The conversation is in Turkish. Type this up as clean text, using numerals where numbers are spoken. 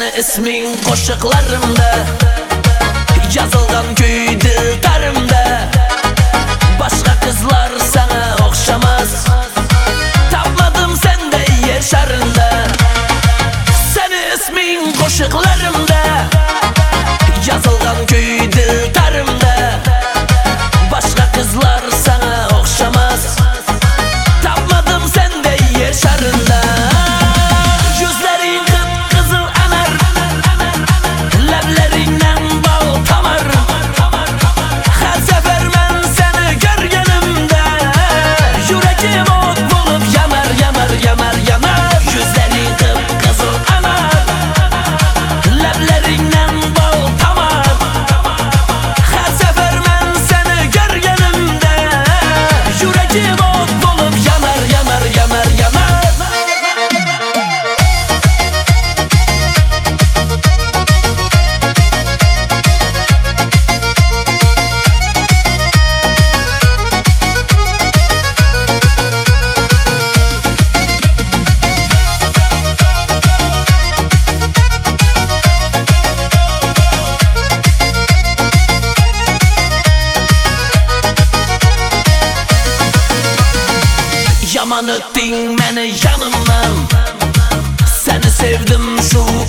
Seni ismin qo'shiqlarimda, yazılgan kuy dildarimda. Başka kızlar sana okşamaz, tapmadım sende yaşarında. Seni ismin qo'shiqlarimda, yazılgan kuy dildarimda. Başka kızlar sana okşamaz, tapmadım sende yaşarında. Yüzlerin kıpkızıl anar, leblerinden bal tamar. Her sefer ben seni görgenimde, yüreğim ot bulup yanar, yanar, yanar, yanar. Yüzlerin kıpkızıl anar, leblerinden bal tamar. Her sefer ben seni görgenimde, yüreğim ot bulup yanar, yanar, yanar, yanar. Yaman öttün beni yanımdan, seni sevdim şu